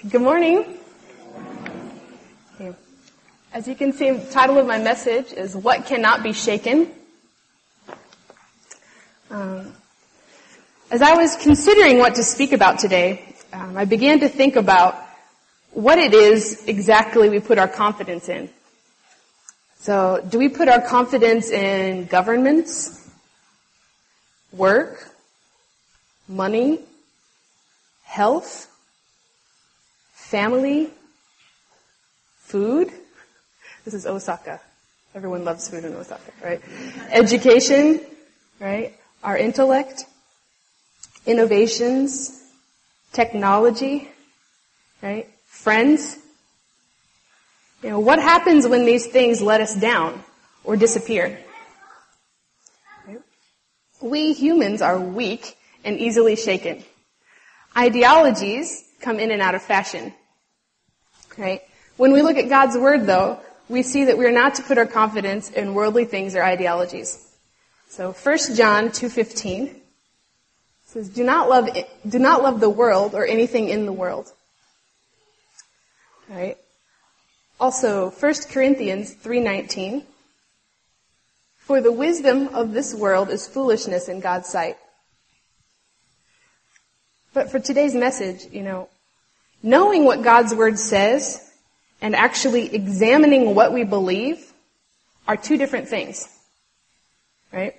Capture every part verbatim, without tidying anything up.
Good morning. Okay. As you can see, the title of my message is What Cannot Be Shaken. Um, as I was considering what to speak about today, um, I began to think about what it is exactly we put our confidence in. So, do we put our confidence in governments, work, money, health, family, food? This is Osaka. Everyone loves food in Osaka, right? Education, right? Our intellect, innovations, technology, right? Friends. You know, what happens when these things let us down or disappear? Right? We humans are weak and easily shaken. Ideologies come in and out of fashion. Right? When we look at God's Word, though, we see that we are not to put our confidence in worldly things or ideologies. So First John two fifteen says, "Do not love do not love the world or anything in the world." Right? Also, First Corinthians three nineteen, "For the wisdom of this world is foolishness in God's sight." But for today's message, you know, knowing what God's Word says and actually examining what we believe are two different things, right?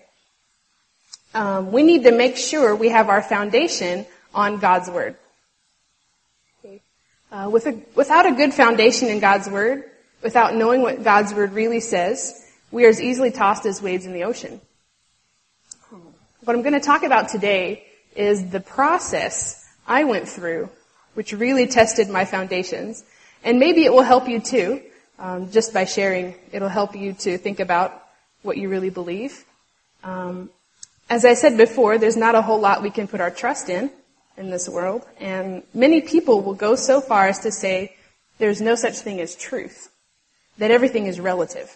Um, we need to make sure we have our foundation on God's Word. Okay. Uh, with a, without a good foundation in God's Word, without knowing what God's Word really says, we are as easily tossed as waves in the ocean. What I'm going to talk about today is the process I went through, which really tested my foundations. And maybe it will help you too, um, just by sharing. It'll help you to think about what you really believe. Um, as I said before, there's not a whole lot we can put our trust in, in this world. And many people will go so far as to say there's no such thing as truth, that everything is relative.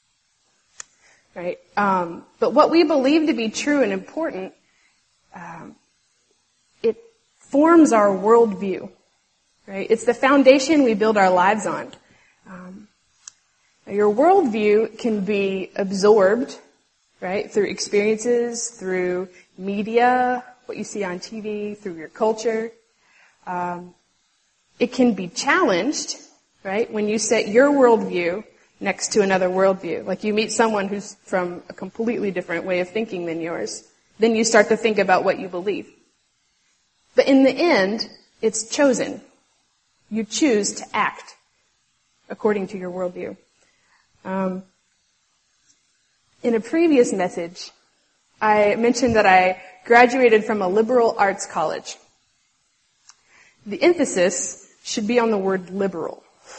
Right? Um, but what we believe to be true and important, um, it forms our worldview. Right? It's the foundation we build our lives on. Um, your worldview can be absorbed, right, through experiences, through media, what you see on T V, through your culture. Um, it can be challenged, right, when you set your worldview next to another worldview. Like you meet someone who's from a completely different way of thinking than yours. Then you start to think about what you believe. But in the end, it's chosen. You choose to act according to your worldview. Um, in a previous message, I mentioned that I graduated from a liberal arts college. The emphasis should be on the word liberal.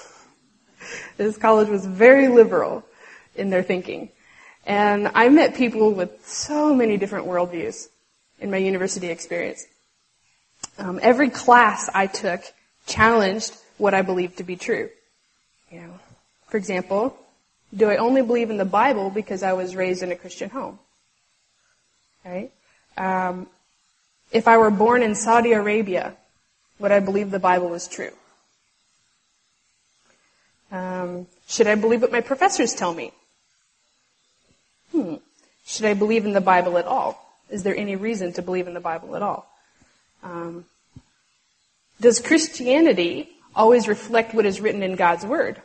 This college was very liberal in their thinking. And I met people with so many different worldviews in my university experience. Um, every class I took challenged what I believed to be true. You know, for example, do I only believe in the Bible because I was raised in a Christian home? Right? Um, if I were born in Saudi Arabia, would I believe the Bible was true? Um, should I believe what my professors tell me? Hmm. Should I believe in the Bible at all? Is there any reason to believe in the Bible at all? Um, Does Christianity always reflect what is written in God's Word?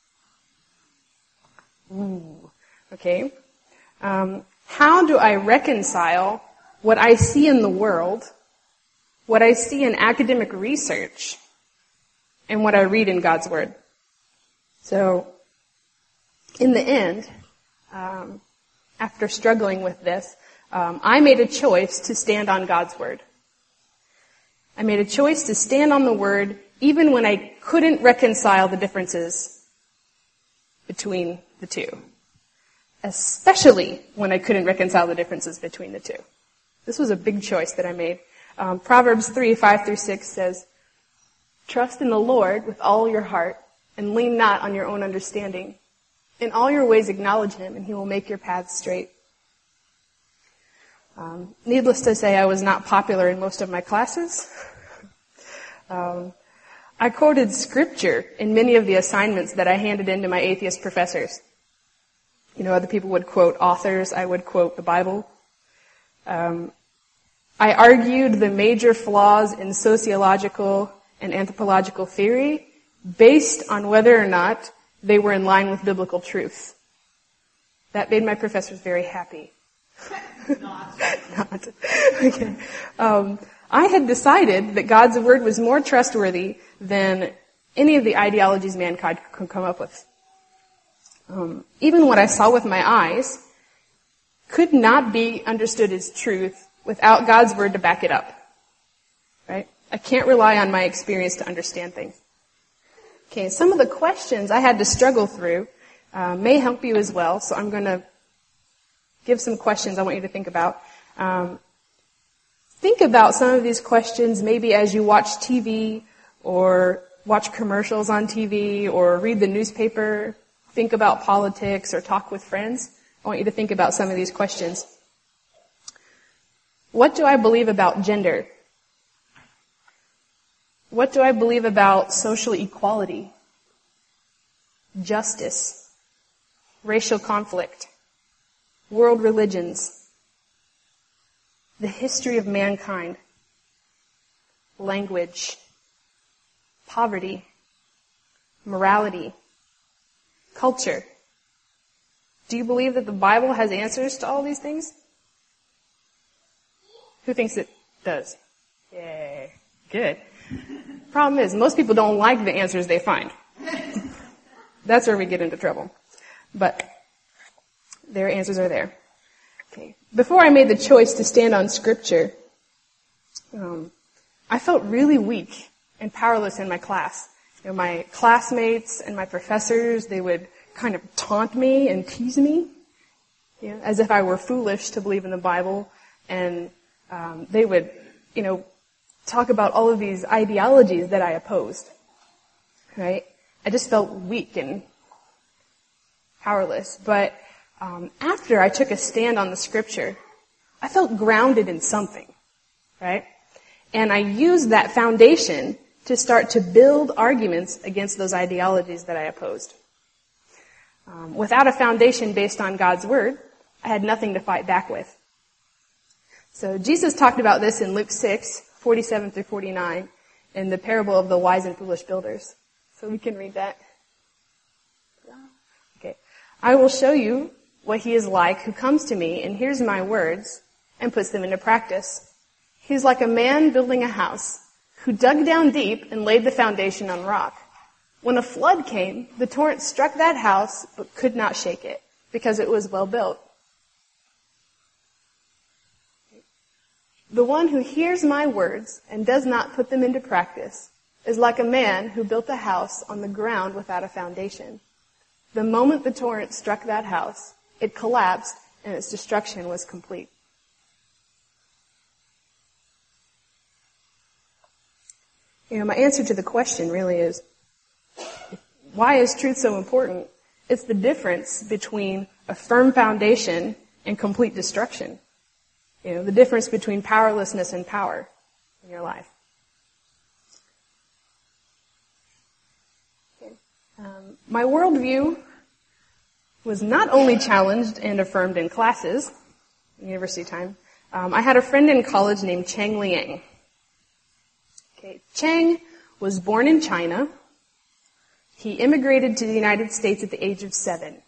Ooh, okay. Um, how do I reconcile what I see in the world, what I see in academic research, and what I read in God's Word? So, in the end, um, after struggling with this, um, I made a choice to stand on God's Word. I made a choice to stand on the Word even when I couldn't reconcile the differences between the two. Especially when I couldn't reconcile the differences between the two. This was a big choice that I made. Um, Proverbs three, five through six says, "Trust in the Lord with all your heart and lean not on your own understanding. In all your ways acknowledge Him and He will make your paths straight." Um, needless to say, I was not popular in most of my classes. um, I quoted scripture in many of the assignments that I handed in to my atheist professors. You know, other people would quote authors. I would quote the Bible. Um, I argued the major flaws in sociological and anthropological theory based on whether or not they were in line with biblical truth. That made my professors very happy. Not. Not. Okay. Um, I had decided that God's word was more trustworthy than any of the ideologies mankind could come up with. Um, even what I saw with my eyes could not be understood as truth without God's word to back it up. Right? I can't rely on my experience to understand things. Okay, some of the questions I had to struggle through uh, may help you as well, so I'm going to give some questions I want you to think about. Um, think about some of these questions maybe as you watch T V or watch commercials on T V or read the newspaper, think about politics or talk with friends. I want you to think about some of these questions. What do I believe about gender? What do I believe about social equality, justice, racial conflict, world religions, the history of mankind, language, poverty, morality, culture? Do you believe that the Bible has answers to all these things? Who thinks it does? Yay. Good. Problem is, most people don't like the answers they find. That's where we get into trouble. But their answers are there. Okay. Before I made the choice to stand on Scripture, um, I felt really weak and powerless in my class. You know, my classmates and my professors, they would kind of taunt me and tease me, you know, as if I were foolish to believe in the Bible. And um, they would, you know, talk about all of these ideologies that I opposed, right? I just felt weak and powerless. But um, after I took a stand on the Scripture, I felt grounded in something, right? And I used that foundation to start to build arguments against those ideologies that I opposed. Um, without a foundation based on God's Word, I had nothing to fight back with. So Jesus talked about this in Luke six, forty-seven through forty-nine, in the parable of the wise and foolish builders. So we can read that. Okay. I will show you what he is like who comes to me and hears my words and puts them into practice. He is like a man building a house who dug down deep and laid the foundation on rock. When a flood came, the torrent struck that house but could not shake it because it was well built. The one who hears my words and does not put them into practice is like a man who built a house on the ground without a foundation. The moment the torrent struck that house, it collapsed and its destruction was complete. You know, my answer to the question really is, why is truth so important? It's the difference between a firm foundation and complete destruction. You know, the difference between powerlessness and power in your life. Okay. Um, my worldview was not only challenged and affirmed in classes, university time. Um, I had a friend in college named Cheng Liang. Okay, Cheng was born in China. He immigrated to the United States at the age of seven.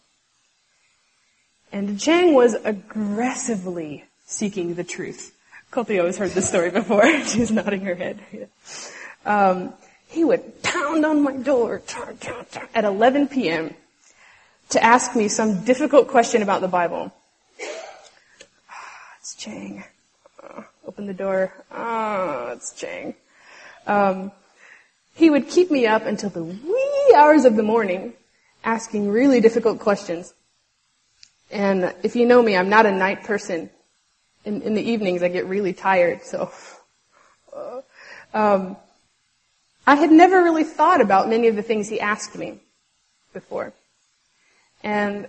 And Cheng was aggressively seeking the truth. Colty always heard this story before. She's nodding her head. Yeah. Um, he would pound on my door at eleven p.m. to ask me some difficult question about the Bible. Ah, it's Cheng. Oh, open the door. Ah, oh, it's Cheng. Um, he would keep me up until the wee hours of the morning asking really difficult questions. And if you know me, I'm not a night person. In, in the evenings, I get really tired, so. Uh, um, I had never really thought about many of the things he asked me before. And,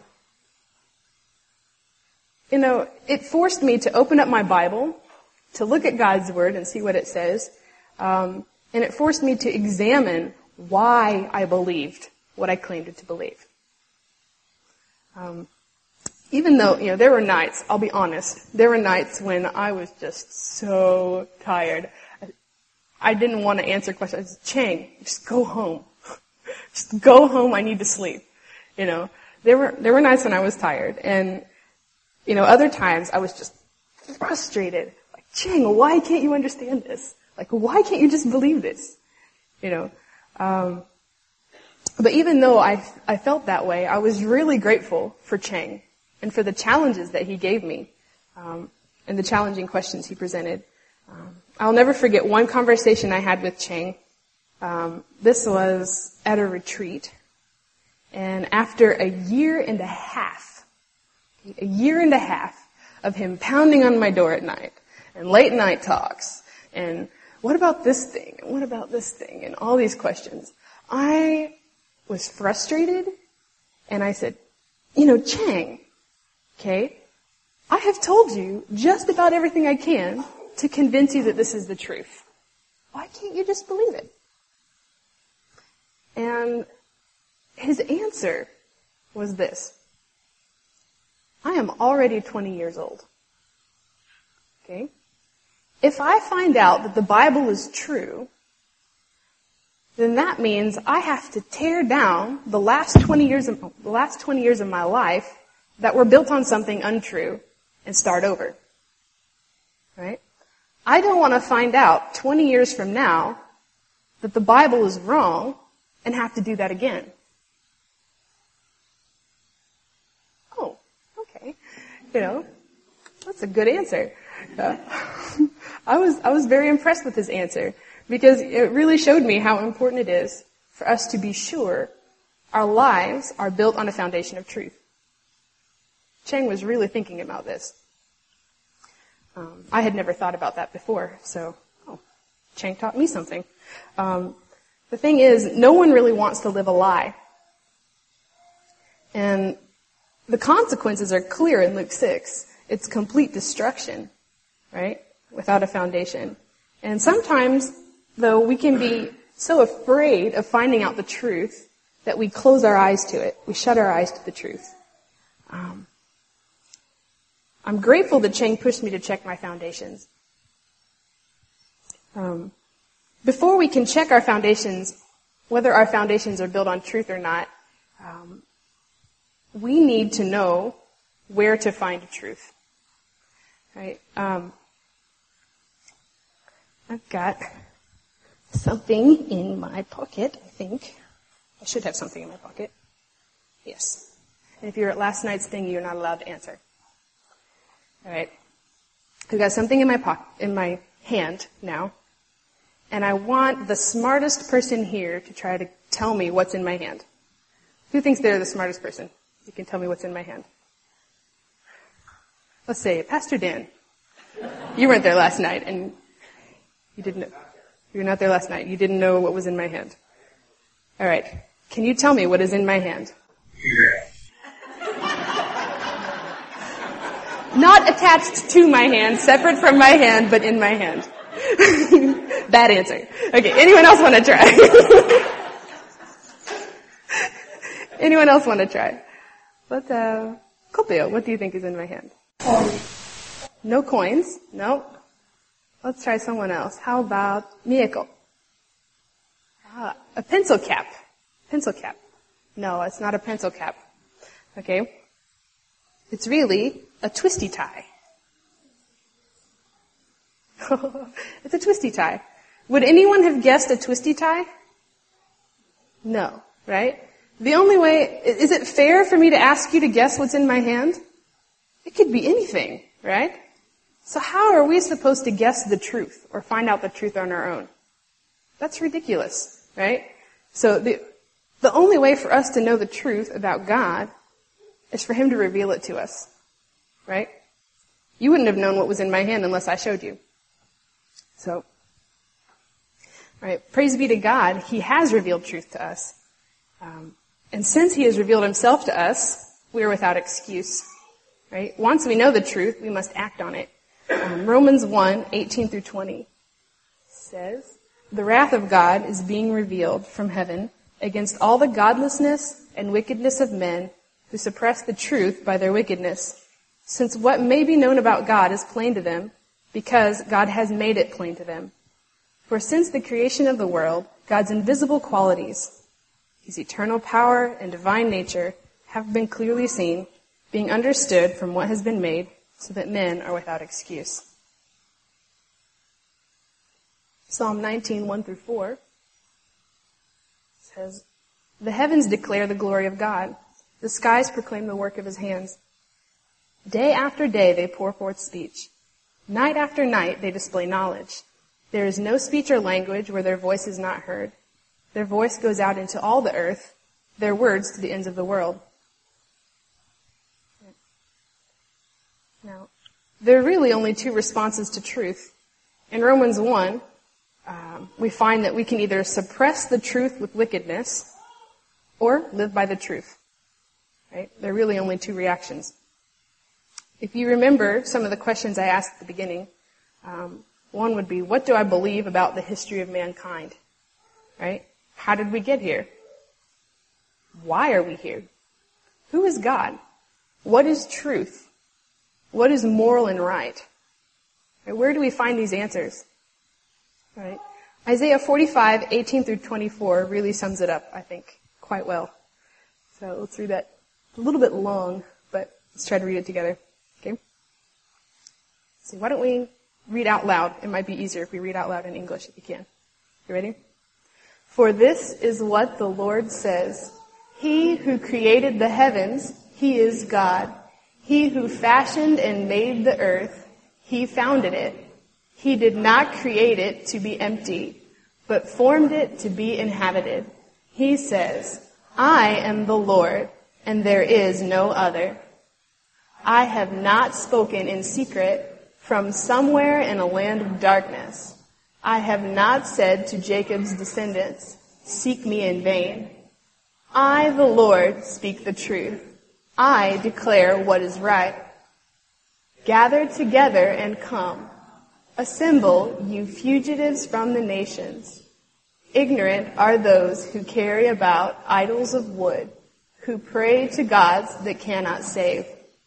you know, it forced me to open up my Bible, to look at God's Word and see what it says. Um, and it forced me to examine why I believed what I claimed to believe. Um, even though, you know, there were nights, I'll be honest, there were nights when I was just so tired. I, I didn't want to answer questions. I said, Chang, just go home. Just go home, I need to sleep. You know, there were, there were nights when I was tired, and, you know, other times I was just frustrated. Like, Chang, why can't you understand this? Like, why can't you just believe this? You know, um, but even though I, I felt that way, I was really grateful for Chang and for the challenges that he gave me, um, and the challenging questions he presented. Um, I'll never forget one conversation I had with Chang. Um, this was at a retreat, and after a year and a half, a year and a half of him pounding on my door at night, and late night talks, and what about this thing, and what about this thing, and all these questions, I was frustrated, and I said, you know, Chang, okay, I have told you just about everything I can to convince you that this is the truth. Why can't you just believe it? And his answer was this: I am already twenty years old. Okay? If I find out that the Bible is true, then that means I have to tear down the last twenty years of, the last twenty years of my life that were built on something untrue and start over. Right? I don't want to find out twenty years from now that the Bible is wrong and have to do that again. Oh, okay. You know, that's a good answer. Uh, I was, I was very impressed with his answer, because it really showed me how important it is for us to be sure our lives are built on a foundation of truth. Chang was really thinking about this. Um, I had never thought about that before, so, oh, Chang taught me something. Um, the thing is, no one really wants to live a lie. And the consequences are clear in Luke six. It's complete destruction, right? Without a foundation. And sometimes, though, we can be so afraid of finding out the truth that we close our eyes to it. We shut our eyes to the truth. Um, I'm grateful that Chang pushed me to check my foundations. Um, before we can check our foundations, whether our foundations are built on truth or not, um, we need to know where to find truth. Right? Um, I've got something in my pocket, I think. I should have something in my pocket. Yes. And if you're at last night's thing, you're not allowed to answer. All right. I've got something in my pocket, in my hand now, and I want the smartest person here to try to tell me what's in my hand. Who thinks they're the smartest person? You can tell me what's in my hand. Let's say Pastor Dan. You weren't there last night, and you didn't know. You were not there last night. You didn't know what was in my hand. All right. Can you tell me what is in my hand? Not attached to my hand, separate from my hand, but in my hand. Bad answer. Okay, anyone else want to try? Anyone else want to try? What, uh, Kopio, what do you think is in my hand? No coins? No. Let's try someone else. How about Mieko? Ah, a pencil cap. Pencil cap. No, it's not a pencil cap. Okay. It's really a twisty tie. It's a twisty tie. Would anyone have guessed a twisty tie? No, right? The only way, is it fair for me to ask you to guess what's in my hand? It could be anything, right? So how are we supposed to guess the truth or find out the truth on our own? That's ridiculous, right? So the, the only way for us to know the truth about God is for Him to reveal it to us, right? You wouldn't have known what was in my hand unless I showed you. So, right, praise be to God, He has revealed truth to us. Um, and since He has revealed Himself to us, we are without excuse, right? Once we know the truth, we must act on it. Um, Romans one, eighteen through twenty says, The wrath of God is being revealed from heaven against all the godlessness and wickedness of men who suppress the truth by their wickedness, since what may be known about God is plain to them, because God has made it plain to them. For since the creation of the world, God's invisible qualities, his eternal power and divine nature, have been clearly seen, being understood from what has been made, so that men are without excuse. Psalm nineteen, one through four says, "The heavens declare the glory of God. The skies proclaim the work of his hands. Day after day they pour forth speech. Night after night they display knowledge. There is no speech or language where their voice is not heard. Their voice goes out into all the earth, their words to the ends of the world." Now, there are really only two responses to truth. In Romans one, um, we find that we can either suppress the truth with wickedness or live by the truth. Right? There are really only two reactions. If you remember some of the questions I asked at the beginning, um, one would be, what do I believe about the history of mankind? Right? How did we get here? Why are we here? Who is God? What is truth? What is moral and right? Right? Where do we find these answers? Right? Isaiah forty-five, eighteen through twenty-four really sums it up, I think, quite well. So let's read that. It's a little bit long, but let's try to read it together. Okay? So why don't we read out loud? It might be easier if we read out loud in English if you can. You ready? "For this is what the Lord says. He who created the heavens, he is God. He who fashioned and made the earth, he founded it. He did not create it to be empty, but formed it to be inhabited. He says, I am the Lord, and there is no other. I have not spoken in secret from somewhere in a land of darkness. I have not said to Jacob's descendants, seek me in vain. I, the Lord, speak the truth. I declare what is right. Gather together and come. Assemble, you fugitives from the nations. Ignorant are those who carry about idols of wood, who pray to gods that cannot save.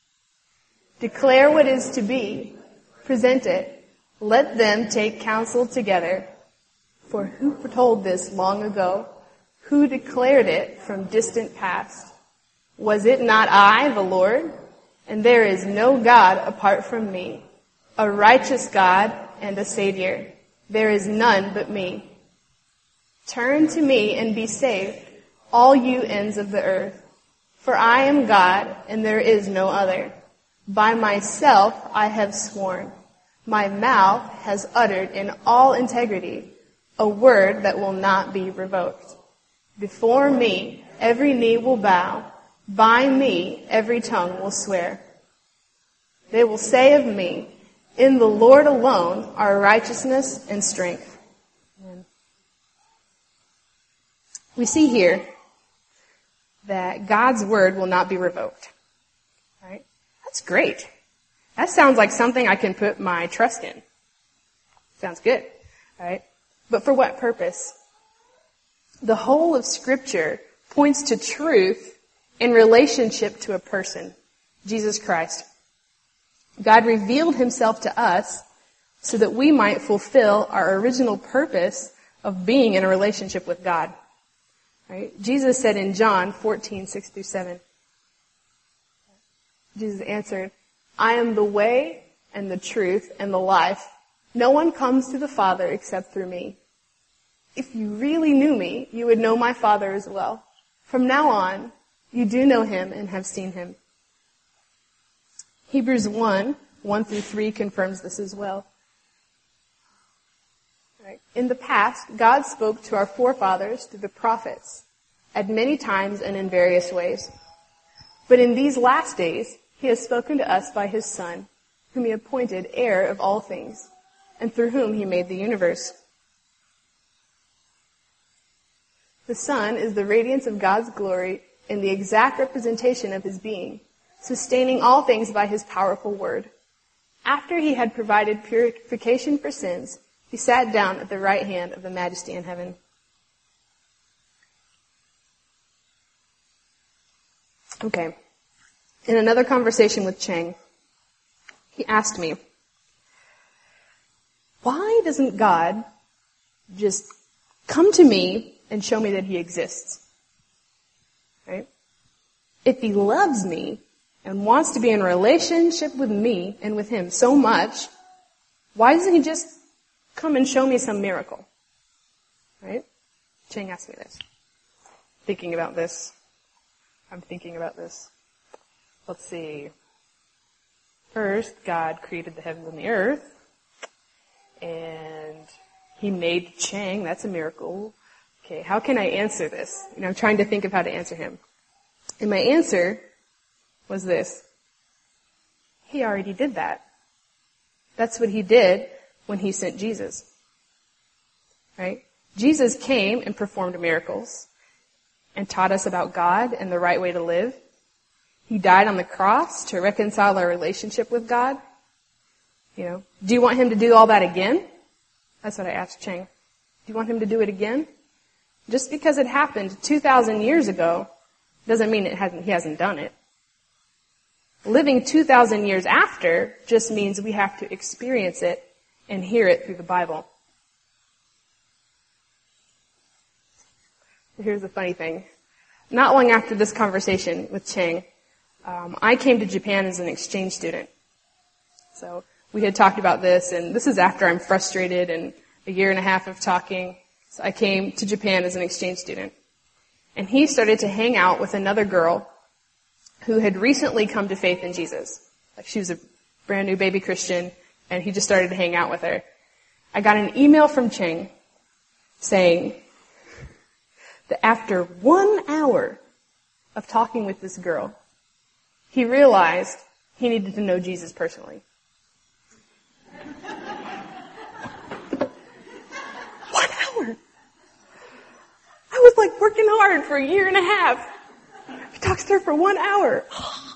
Declare what is to be. Present it. Let them take counsel together. For who foretold this long ago? Who declared it from distant past? Was it not I, the Lord? And there is no God apart from me, a righteous God and a Savior. There is none but me. Turn to me and be saved, all you ends of the earth. For I am God, and there is no other. By myself I have sworn. My mouth has uttered in all integrity a word that will not be revoked. Before me every knee will bow. By me every tongue will swear. They will say of me, in the Lord alone are righteousness and strength. Amen. We see here that God's word will not be revoked. Right? That's great. That sounds like something I can put my trust in. Sounds good. Right? But for what purpose? The whole of Scripture points to truth in relationship to a person, Jesus Christ. God revealed himself to us so that we might fulfill our original purpose of being in a relationship with God. Right? Jesus said in John fourteen, six through seven, Jesus answered, I am the way and the truth and the life. No one comes to the Father except through me. If you really knew me, you would know my Father as well. From now on, you do know him and have seen him. Hebrews one, one through three confirms this as well. Right. In the past, God spoke to our forefathers through the prophets at many times and in various ways. But in these last days, he has spoken to us by his Son, whom he appointed heir of all things, and through whom he made the universe. The Son is the radiance of God's glory and the exact representation of his being, sustaining all things by his powerful word. After he had provided purification for sins, He sat down at the right hand of the Majesty in heaven. Okay. In another conversation with Chang, he asked me, why doesn't God just come to me and show me that he exists? Right? If he loves me and wants to be in a relationship with me and with him so much, why doesn't he just come and show me some miracle? Right? Chang asked me this. Thinking about this. I'm thinking about this. Let's see. First, God created the heavens and the earth. And he made Chang. That's a miracle. Okay, how can I answer this? You know, I'm trying to think of how to answer him. And my answer was this. He already did that. That's what he did when he sent Jesus. Right? Jesus came and performed miracles and taught us about God and the right way to live. He died on the cross to reconcile our relationship with God. You know, do you want him to do all that again? That's what I asked Chang. Do you want him to do it again? Just because it happened two thousand years ago doesn't mean it hasn't, he hasn't done it. Living two thousand years after just means we have to experience it and hear it through the Bible. Here's the funny thing. Not long after this conversation with Chang, um, I came to Japan as an exchange student. So we had talked about this, and this is after I'm frustrated and a year and a half of talking. So I came to Japan as an exchange student. And he started to hang out with another girl who had recently come to faith in Jesus. Like she was a brand new baby Christian, and he just started to hang out with her. I got an email from Chang saying that after one hour of talking with this girl, he realized he needed to know Jesus personally. One hour! I was like working hard for a year and a half. He talks to her for one hour.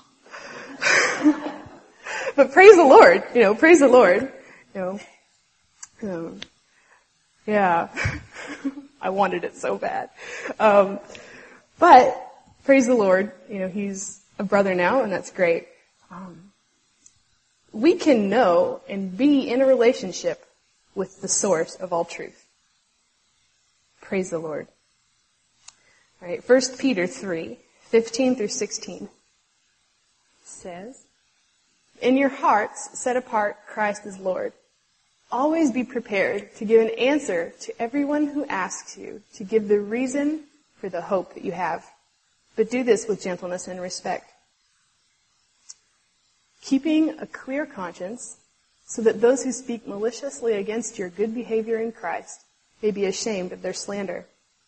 But praise the Lord, you know, praise the Lord. You know, um, yeah, I wanted it so bad. Um, but praise the Lord, you know, he's a brother now, and that's great. Um, we can know and be in a relationship with the source of all truth. Praise the Lord. All right, First Peter three, fifteen through sixteen says, in your hearts set apart Christ as Lord. Always be prepared to give an answer to everyone who asks you to give the reason for the hope that you have. But do this with gentleness and respect, keeping a clear conscience so that those who speak maliciously against your good behavior in Christ may be ashamed of their slander.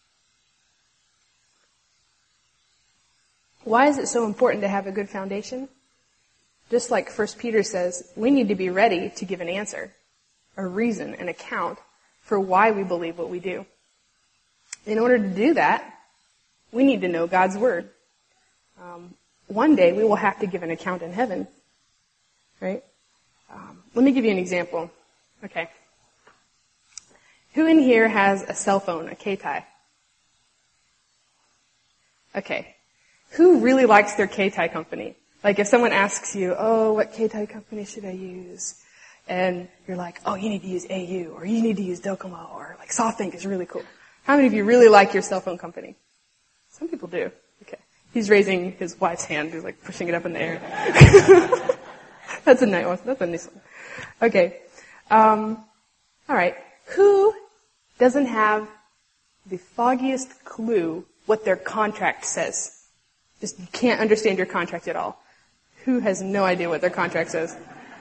Why is it so important to have a good foundation? Just like First Peter says, we need to be ready to give an answer, a reason, an account for why we believe what we do. In order to do that, we need to know God's Word. Um, one day we will have to give an account in heaven, right? Um, let me give you an example. Okay. Who in here has a cell phone, a Keitai? Okay. Who really likes their Keitai company? Like if someone asks you, oh, what Keitai company should I use? And you're like, oh, you need to use A U, or you need to use Docomo, or like SoftBank is really cool. How many of you really like your cell phone company? Some people do. Okay. He's raising his wife's hand. He's like pushing it up in the air. That's a nice one. That's a nice one. Okay. Um, all right. Who doesn't have the foggiest clue what their contract says? Just you can't understand your contract at all. Who has no idea what their contract says?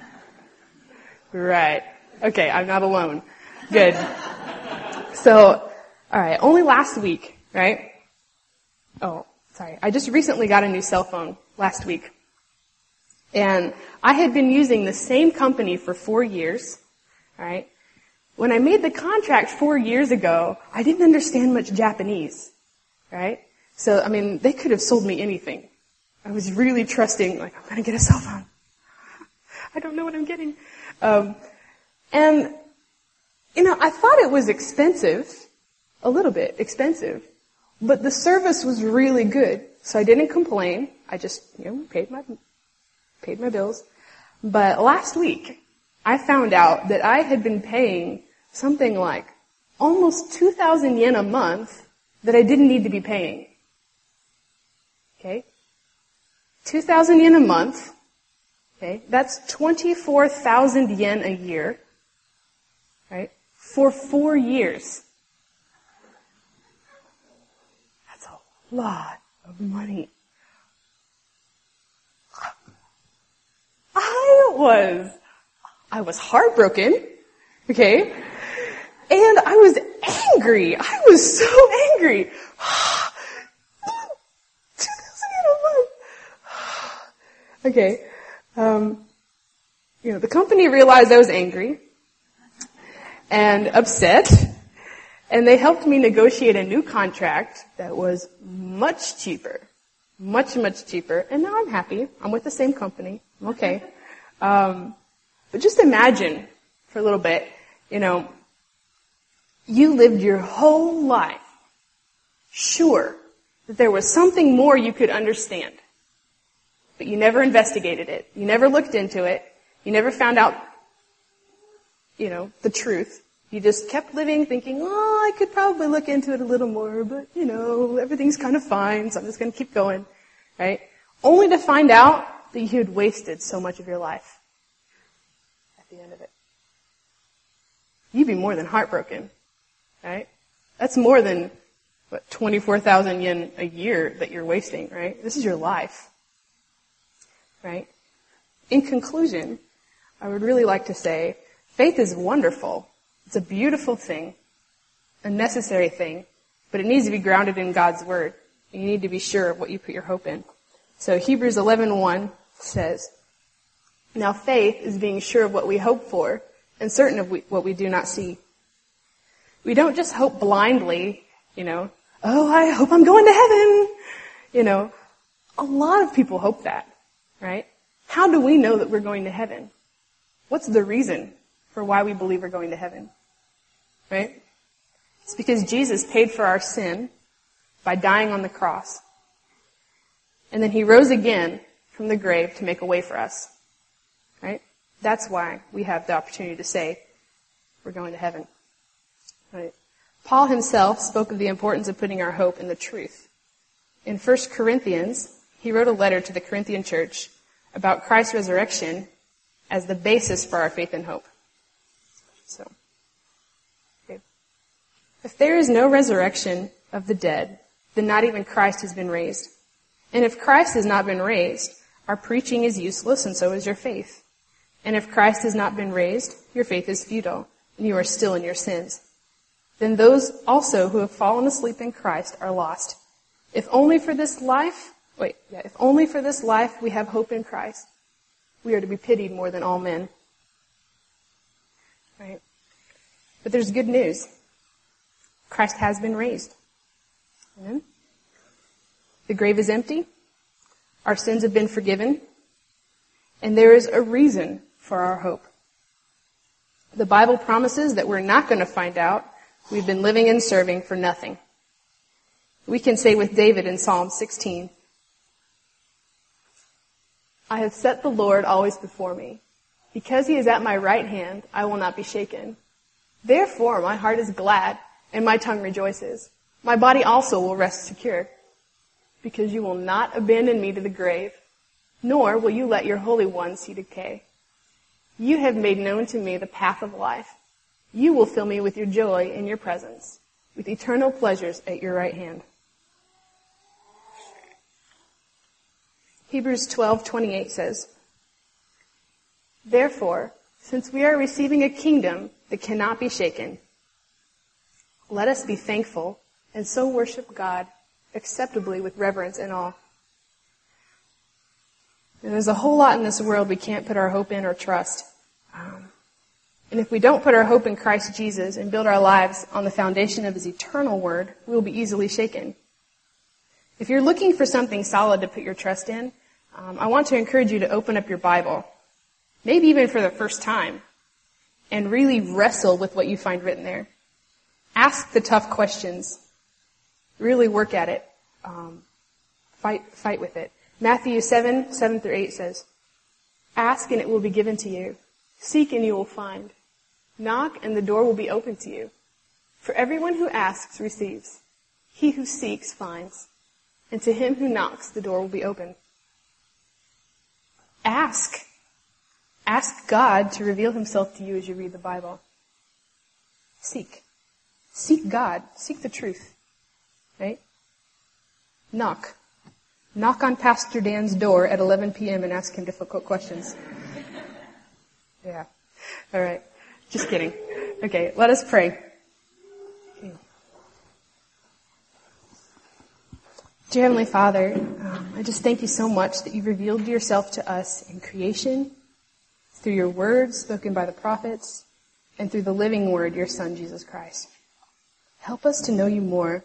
Right. Okay, I'm not alone. Good. So, all right, only last week, right? Oh, sorry. I just recently got a new cell phone last week. And I had been using the same company for four years, all right? When I made the contract four years ago, I didn't understand much Japanese, right? So, I mean, they could have sold me anything. I was really trusting, like, I'm going to get a cell phone. I don't know what I'm getting. Um, and You know, I thought it was expensive, a little bit expensive, but the service was really good. So I didn't complain. I just, you know, paid my, paid my bills. But last week, I found out that I had been paying something like almost two thousand yen a month that I didn't need to be paying. Okay? two thousand yen a month. Okay? That's twenty-four thousand yen a year. Right? For four years. That's a lot of money. I was, I was heartbroken. Okay? And I was angry. I was so angry. two thousand yen a month. Okay. Um, you know, the company realized I was angry and upset, and they helped me negotiate a new contract that was much cheaper. Much, much cheaper. And now I'm happy. I'm with the same company. I'm okay. Um, but just imagine for a little bit, you know, you lived your whole life sure that there was something more you could understand. But you never investigated it. You never looked into it. You never found out, you know, the truth. You just kept living thinking, oh, I could probably look into it a little more, but, you know, everything's kind of fine, so I'm just going to keep going, right? Only to find out that you had wasted so much of your life at the end of it. You'd be more than heartbroken, right? That's more than, what, twenty-four thousand yen a year that you're wasting, right? This is your life. Right? In conclusion, I would really like to say, faith is wonderful. It's a beautiful thing, a necessary thing, but it needs to be grounded in God's Word. You need to be sure of what you put your hope in. So Hebrews eleven one says, now faith is being sure of what we hope for and certain of what we do not see. We don't just hope blindly, you know, oh, I hope I'm going to heaven. You know, a lot of people hope that. Right? How do we know that we're going to heaven? What's the reason for why we believe we're going to heaven? Right? It's because Jesus paid for our sin by dying on the cross. And then he rose again from the grave to make a way for us. Right? That's why we have the opportunity to say we're going to heaven. Right? Paul himself spoke of the importance of putting our hope in the truth. In First Corinthians, he wrote a letter to the Corinthian church about Christ's resurrection as the basis for our faith and hope. So, okay. If there is no resurrection of the dead, then not even Christ has been raised. And if Christ has not been raised, our preaching is useless and so is your faith. And if Christ has not been raised, your faith is futile and you are still in your sins. Then those also who have fallen asleep in Christ are lost. If only for this life Wait, yeah, if only for this life we have hope in Christ, we are to be pitied more than all men. Right? But there's good news. Christ has been raised. Amen? The grave is empty. Our sins have been forgiven. And there is a reason for our hope. The Bible promises that we're not going to find out we've been living and serving for nothing. We can say with David in Psalm sixteen, I have set the Lord always before me. Because he is at my right hand, I will not be shaken. Therefore, my heart is glad and my tongue rejoices. My body also will rest secure. Because you will not abandon me to the grave, nor will you let your Holy One see decay. You have made known to me the path of life. You will fill me with your joy in your presence, with eternal pleasures at your right hand. Hebrews twelve twenty-eight says, therefore, since we are receiving a kingdom that cannot be shaken, let us be thankful and so worship God acceptably with reverence and awe. And there's a whole lot in this world we can't put our hope in or trust. Um, and if we don't put our hope in Christ Jesus and build our lives on the foundation of his eternal word, we will be easily shaken. If you're looking for something solid to put your trust in, um, I want to encourage you to open up your Bible, maybe even for the first time, and really wrestle with what you find written there. Ask the tough questions. Really work at it. Um, fight, fight with it. Matthew seven, seven through eight says, "Ask and it will be given to you. Seek and you will find. Knock and the door will be opened to you. For everyone who asks receives. He who seeks finds. And to him who knocks the door will be opened." Ask. Ask God to reveal himself to you as you read the Bible. Seek. Seek God. Seek the truth. Right? Knock. Knock on Pastor Dan's door at eleven p.m. and ask him difficult questions. Yeah. All right. Just kidding. Okay, let us pray. Okay. Dear Heavenly Father, um, I just thank you so much that you've revealed yourself to us in creation, through your words spoken by the prophets, and through the living word, your Son, Jesus Christ. Help us to know you more.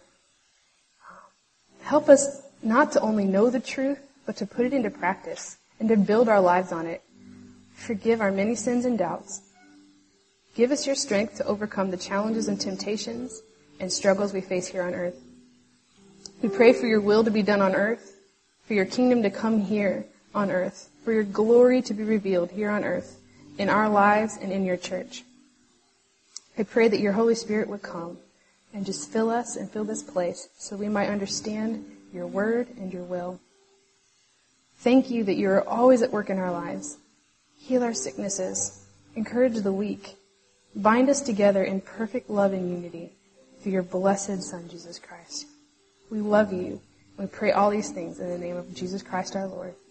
Help us not to only know the truth, but to put it into practice and to build our lives on it. Forgive our many sins and doubts. Give us your strength to overcome the challenges and temptations and struggles we face here on earth. We pray for your will to be done on earth, for your kingdom to come here on earth, for your glory to be revealed here on earth, in our lives and in your church. I pray that your Holy Spirit would come and just fill us and fill this place so we might understand your word and your will. Thank you that you are always at work in our lives. Heal our sicknesses. Encourage the weak. Bind us together in perfect love and unity through your blessed Son, Jesus Christ. We love you. We pray all these things in the name of Jesus Christ our Lord.